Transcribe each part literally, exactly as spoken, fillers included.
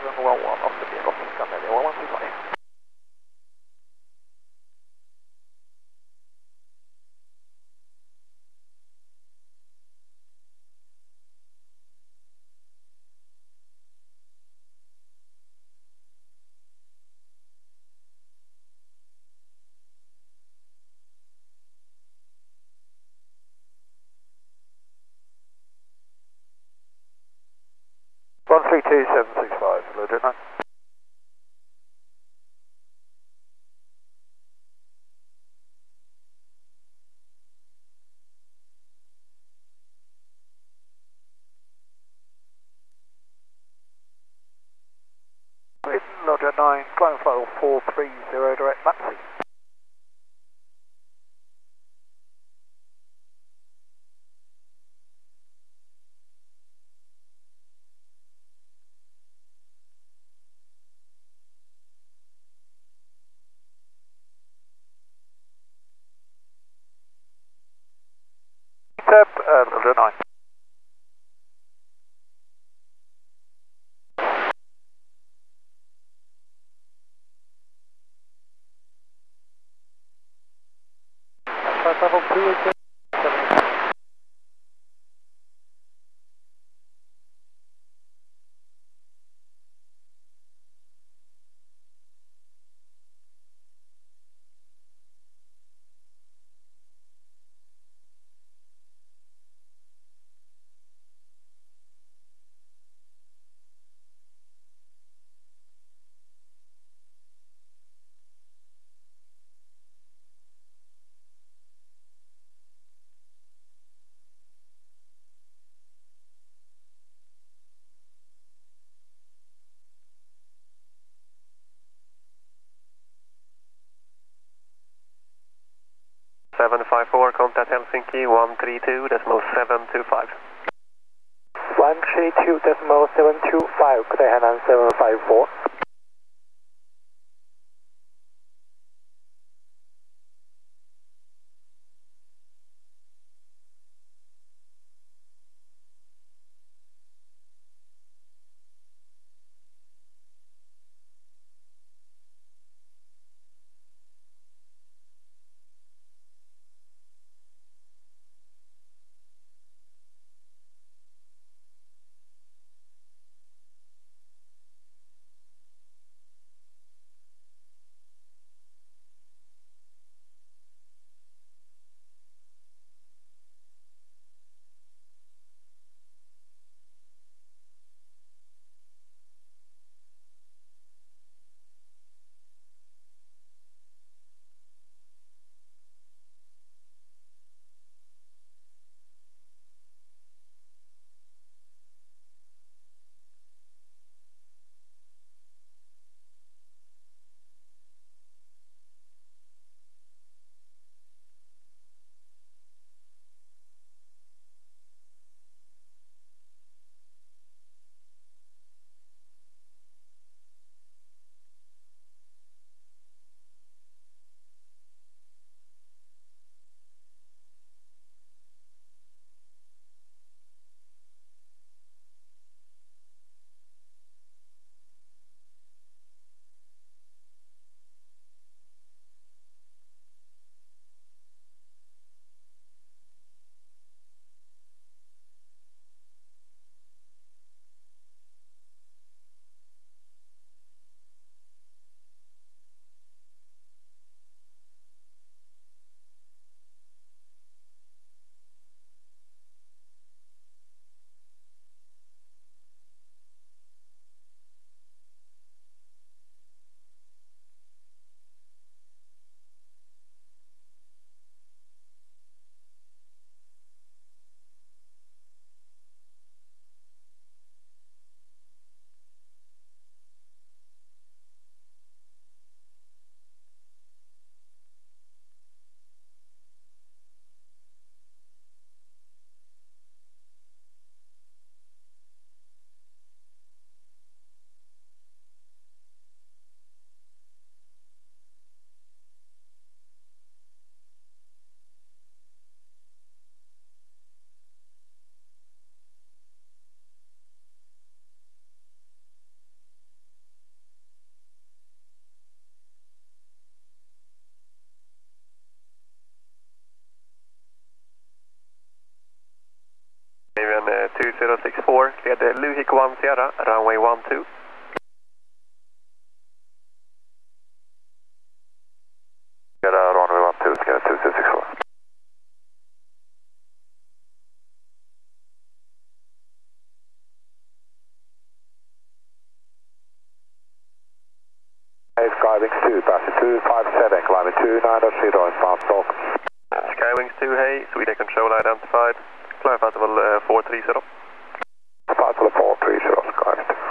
seven one one off the vehicle, Skyline one one two five. one three two seven six five, hello, Jet nine. Roger nine, climb file four three zero, direct Maxi. Tap, uh, Roger nine. Flight level two again. seven five four, contact Helsinki one three two decimal seven two five. one three two decimal seven two five, could I hand on seven five four? Sierra, runway one two. Sierra, runway one two, Sierra two two six four. Skywings two, passing two five seven, climbing two nine zero, inbound talk. Skywings two, hey, Sweden control identified. Climb flight level uh, four three zero. Flight level four three zero, Skywings two.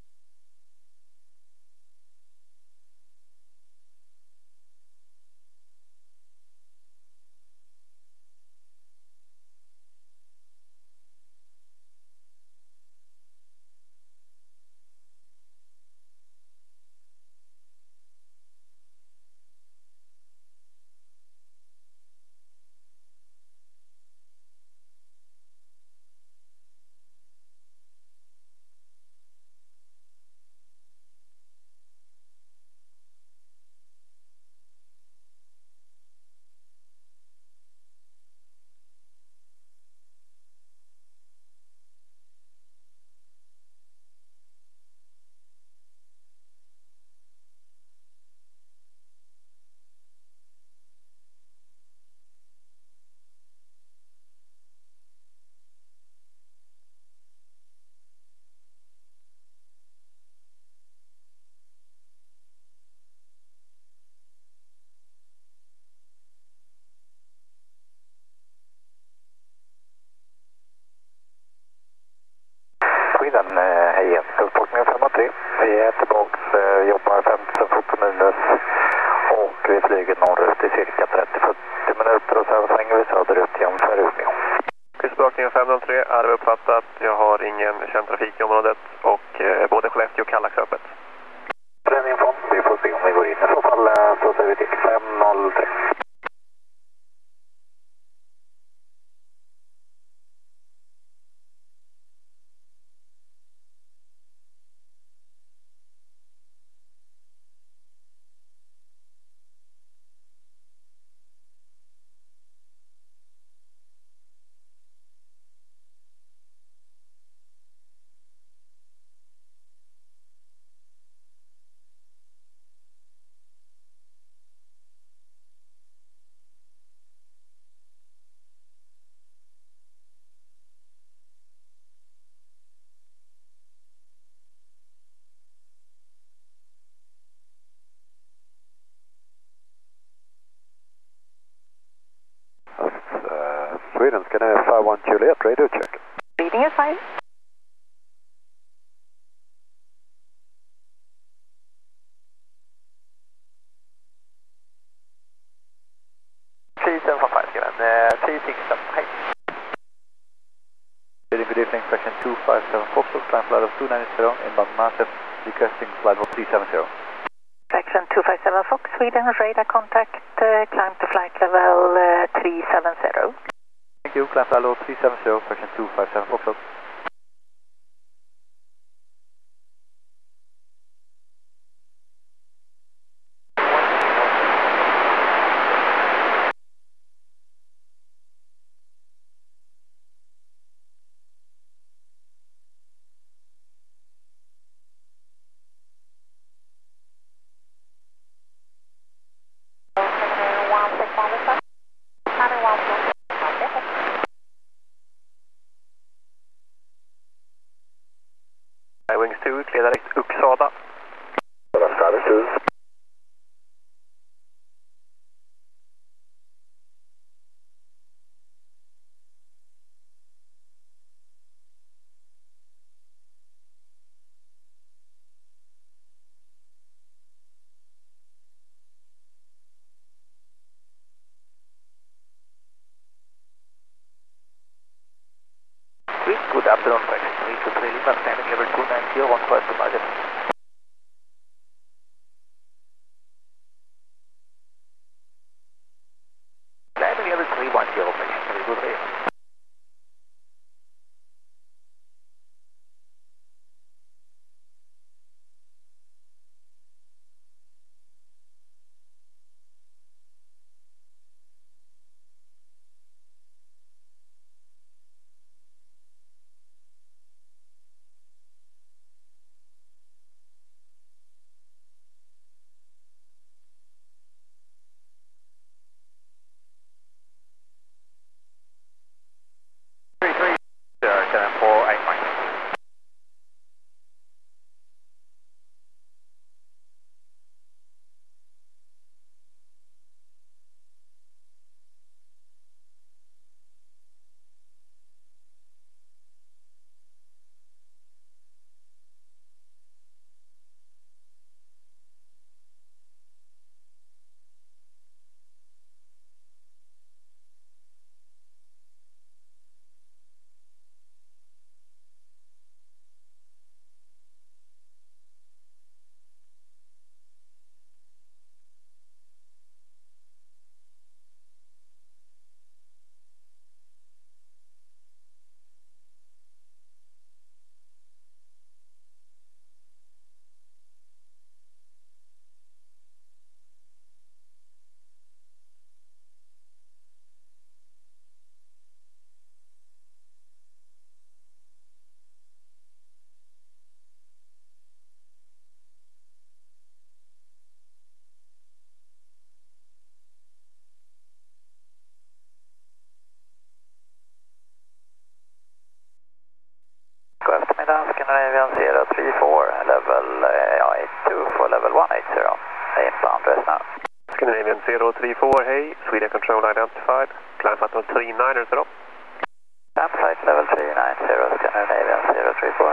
Sweden, hej igen. Guldpåkning fem tre. Vi är tillbaks, jobbar femton fot minus och vi flyger norrut i cirka trettio till fyrtio minuter och sen svänger vi söderut jämför Umeå. Kustbevakningen fem tre, är det uppfattat. Jag har ingen känd trafik i området och eh, både Skellefteå och Kallax öppet. Den infon, vi får se om vi går in. I så fall så säger vi till fem noll tre. Sweden, Scandinavia five one Juliet, radio check. Reading is fine. three seven five, Sweden, three six seven, hej. Reading good evening, section two five seven Foxtrot, climb flight of two nine zero, inbound Massive, requesting flight level three seven zero. Section two five seven Fox, Sweden, radar contact, uh, climb to flight level uh, three seven zero. Thank you, climb flight level three seven zero, section two five seven Foxtrot. Inbound rest now. Scandinavian zero three four, hey, Sweden control identified. Climb flight level three nine zero. Climb flight level three nine zero, Scandinavian zero three four.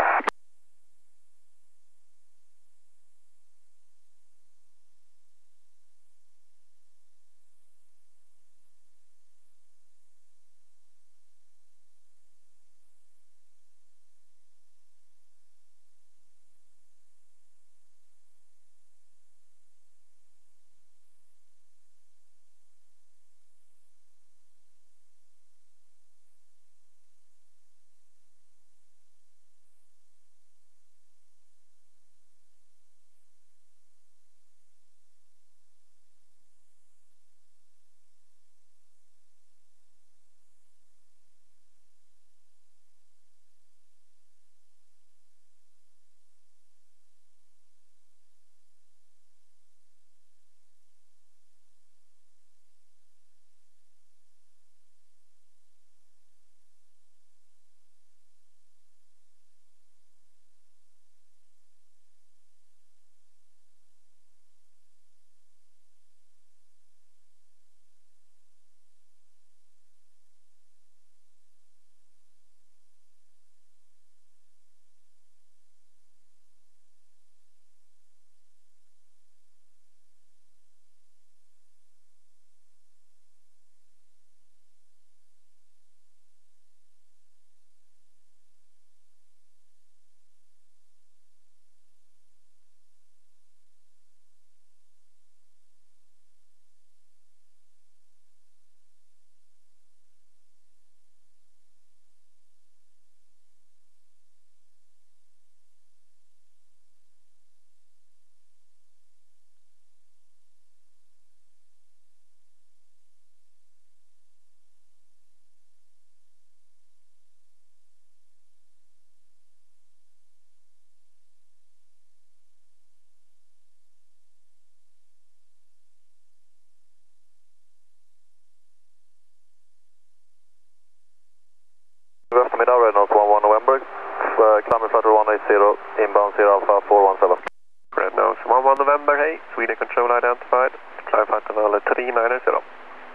Good afternoon, Reynolds one one November, uh, climbing flight one eight zero, inbound zero Alpha four one seven. Reynolds one one November, hey, Sweden control identified. Climb flight level three nine zero.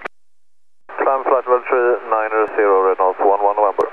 Climb flight level three nine zero, Reynolds one one November.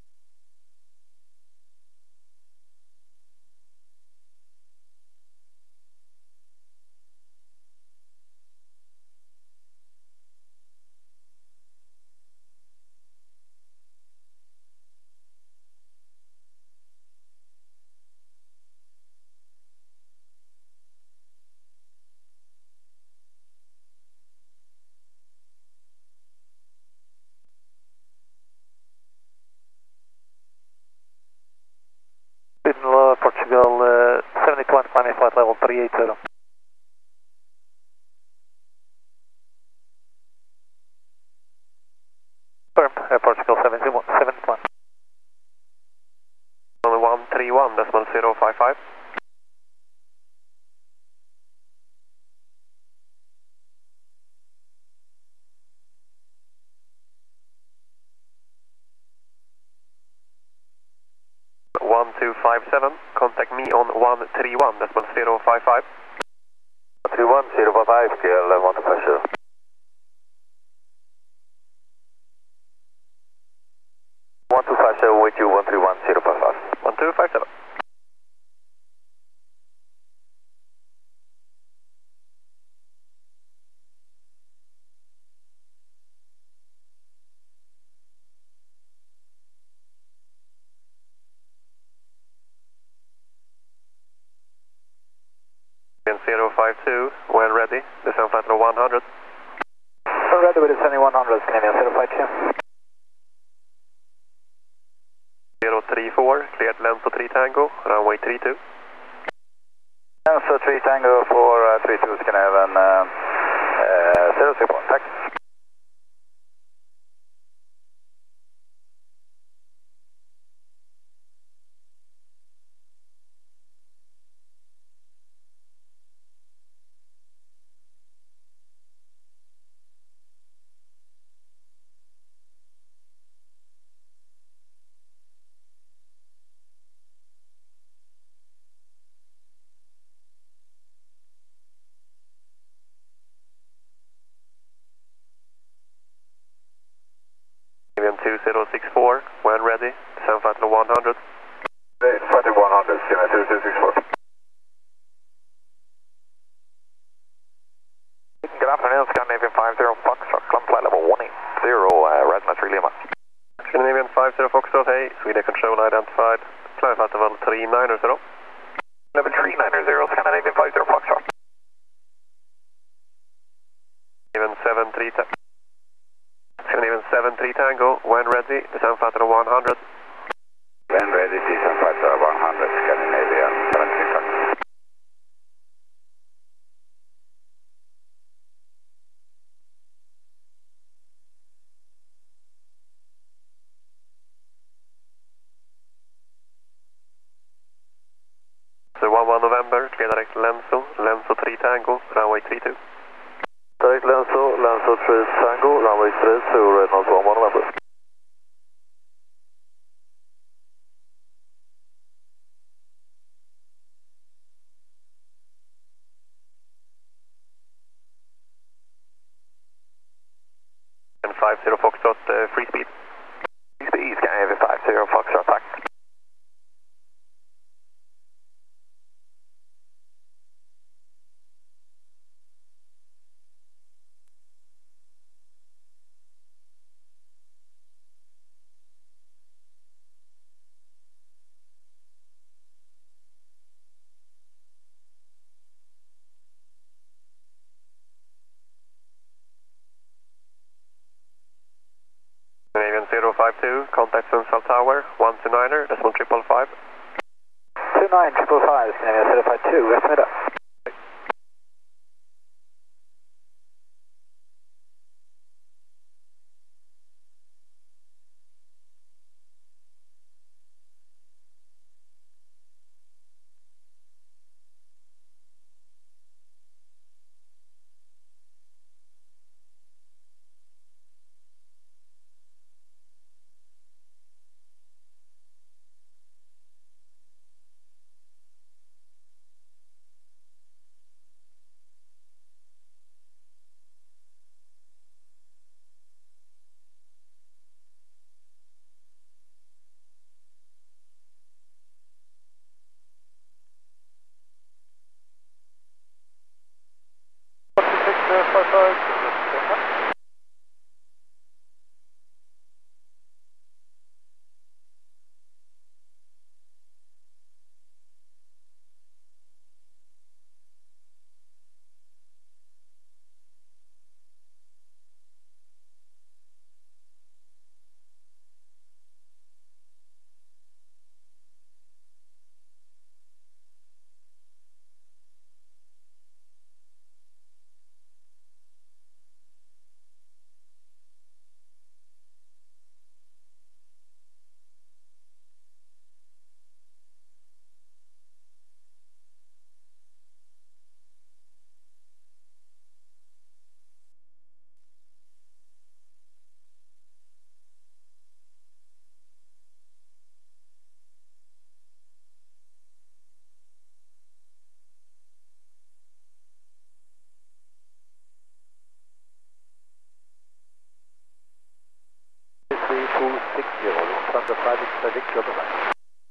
Signal Portugal uh, seventy one, climbing flight level three eight zero. Firm, uh, Portugal seventy one, seventy one. one three one, decimal zero five five. one two five seven, contact me on one three one, decimal zero five five. three one zero five five, K L one two five zero. one two five seven with you, one three one zero five five. one two five seven. zero five two, when ready, descend flight level one hundred. We're ready with descending one hundred, Scandinavian zero five two. zero three four, cleared length for three Tango, runway three two. So three Tango for uh, three two, Scandinavian uh, uh, zero three four, tack. okay. Sweden control identified. Climb flight level three nine zero. Level three nine zero, Scandinavian five zero Foxtrot. Even seven three Scandinavian seven three Tango, when ready, descend flight level one hundred. When ready, descend flight level one hundred, Scandinavian seven three Tango. So one one November, clear direct Lenzo, Lenzo three Tango, runway three two. Direct Lenzo, Lenzo three Tango, runway three two, Reynolds one one November. And five zero Foxtrot, uh, free speed. Free speed, Scandinavian five zero Foxtrot, tack. Scandinavian zero five two, contact Sundsvall Tower, one two niner, decimal triple five. two nine triple five, Scandinavian zero five two, eftermiddag. three two six zero, Lufthansa Freiburg Predict Triple Line.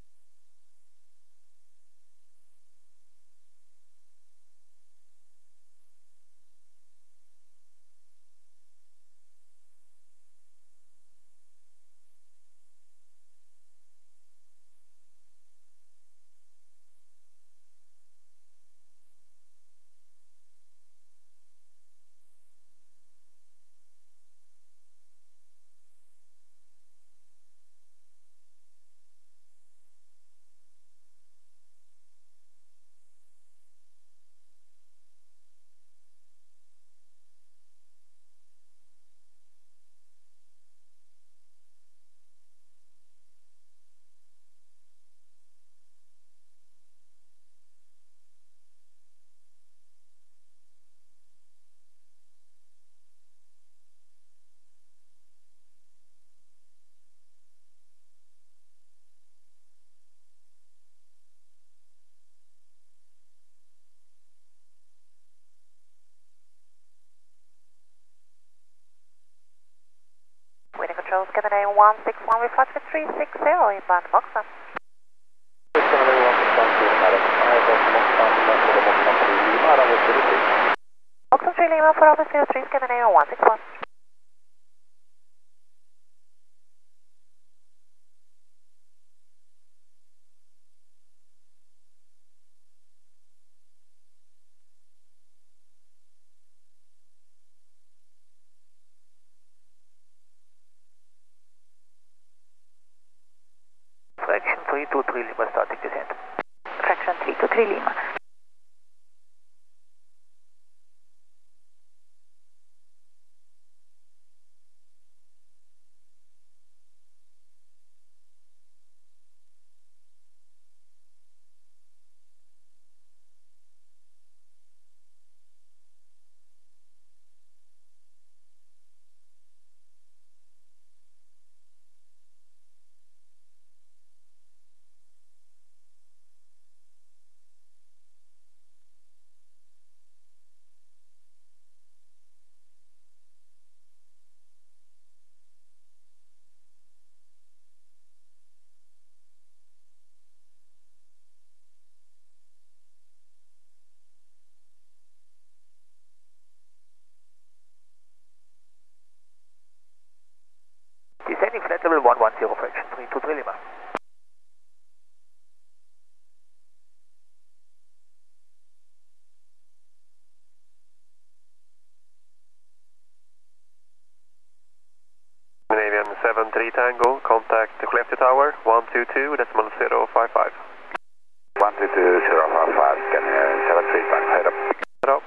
Control Scandinavian one six one, reflect with three six zero, inbound Moxon. Scandinavian one six one, madam. I have Moxon, Moxon three Lima, runway zero three. Moxon three Lima for office zero three, Scandinavian one six one. two three Lima starting descent. Fraction three two three Lima. Descending flight level one one zero, fraction three two three Lima. Scandinavian seven three Tango, contact the Skellefteå Tower, one two two, decimal zero five five. one two two zero five five, Scandinavian seven three Tango, head up. Head up.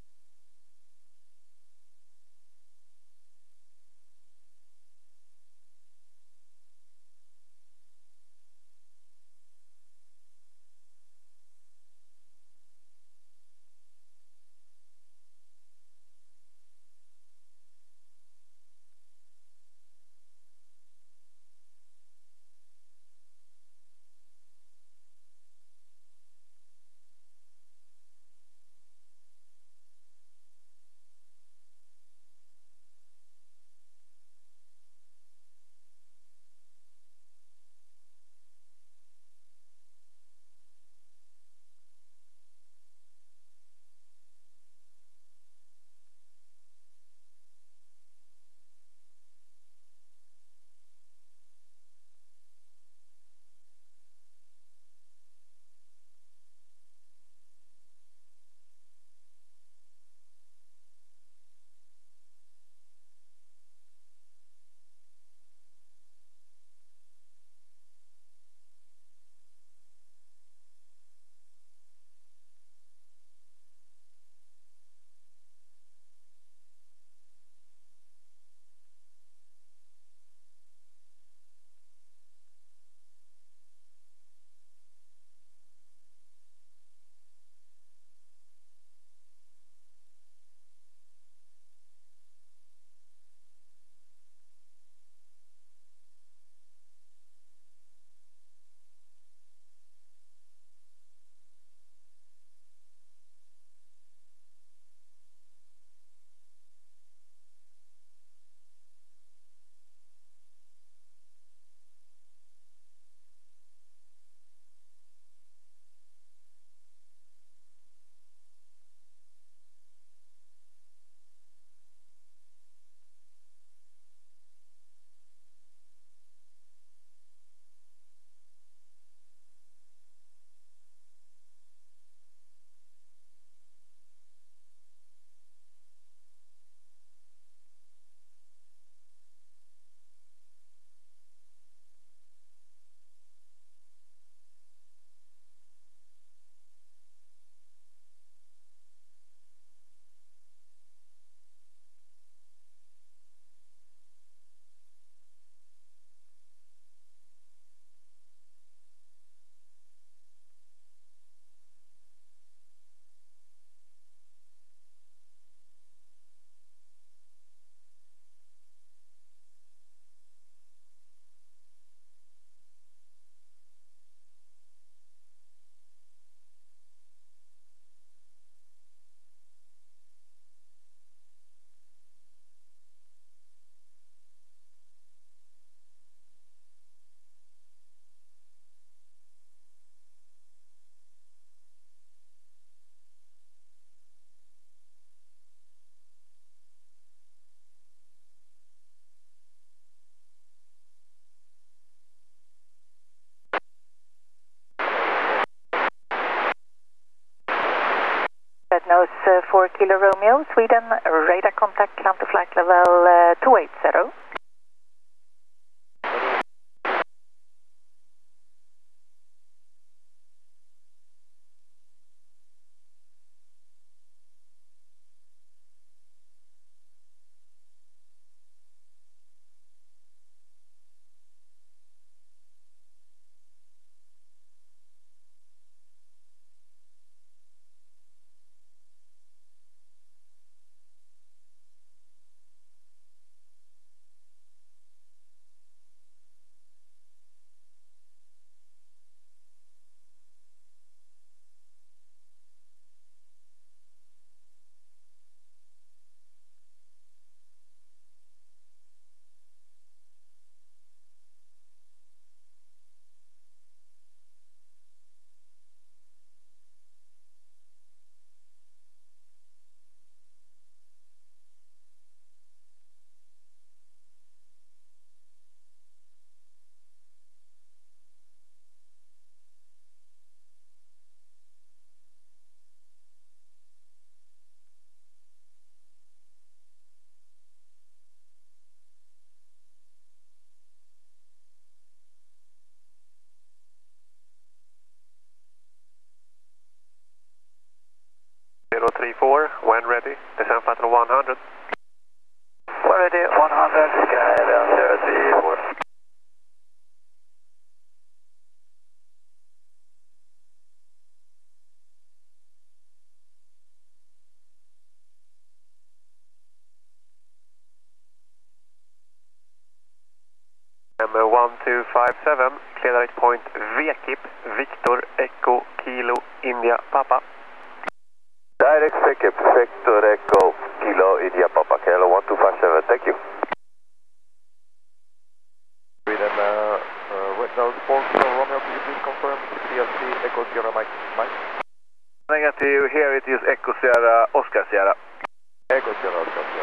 Red nose uh, four Kilo Romeo, Sweden, radar contact, climb to flight level uh, two eight zero. three four, when ready, descend flight level one hundred. When ready, one hundred, Skyline zero three four. one two five seven, clear direct point V K I P, Victor Echo Kilo India Papa. Direct V K I P, Victor Echo Kilo India Papa, Kilo one two five seven, thank you. Sweden, uh, uh, Red Nose four, Romeo, could you please confirm C L C Echo Sierra Mike? Mike? Negative, here it is Echo Sierra, Oscar Sierra. Echo Sierra, Oscar Sierra.